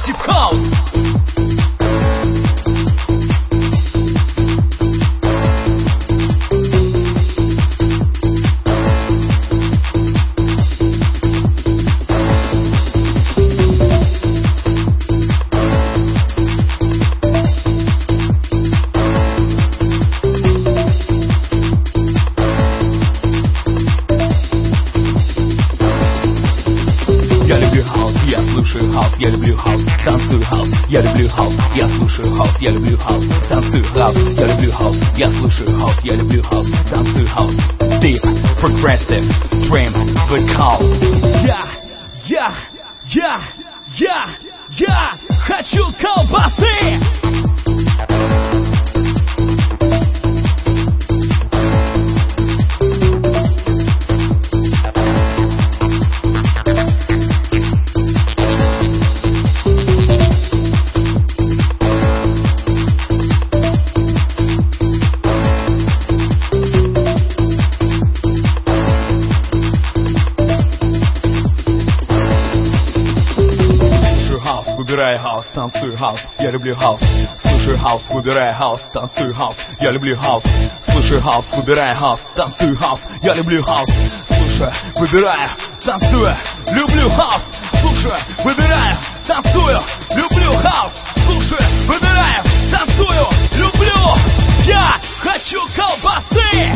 Progressive House. Я люблю хаус, танцую хаус, я люблю хаус, я слушаю хаус, я люблю хаус, танцую хаус, я люблю хаус, я слушаю хаус, я люблю хаус, танцую хаус. Deep, progressive, dream, good call. Я хочу колбасы! Выбирай хаус, танцую хаус, я люблю хаус. Слушаю хаус, выбирай хаус, танцую хаус, я люблю хаус. Слушаю хаус, выбирай хаус, танцую хаус, я люблю хаус. Слушаю, выбираю, танцую, люблю хаус. Слушаю, выбираю, танцую, люблю хаус. Слушаю, выбираю, танцую, люблю. Я хочу колбасы!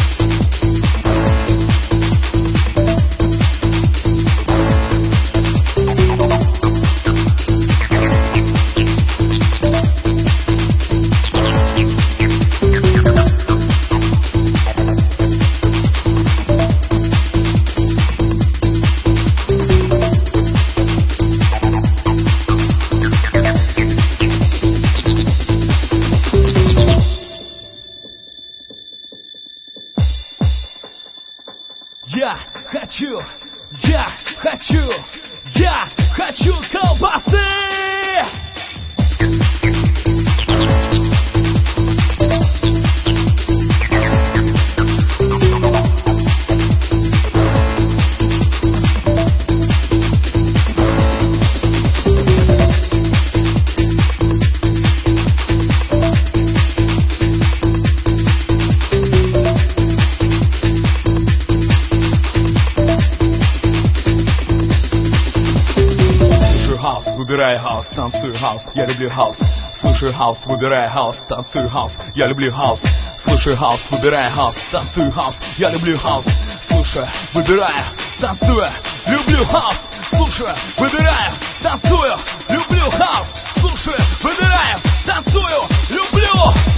Я хочу колбасы! Выбирай хаус, танцую хаус, я люблю хаус. Слушаю хаус, выбирай хаус, танцую хаус, я люблю хаус. Слушаю хаус, выбирай хаус, танцую хаус, я люблю хаус. Слушаю, выбираю, танцую, люблю хаус. Слушаю, выбираю, танцую, люблю хаус. Слушаю, выбираю, танцую, люблю.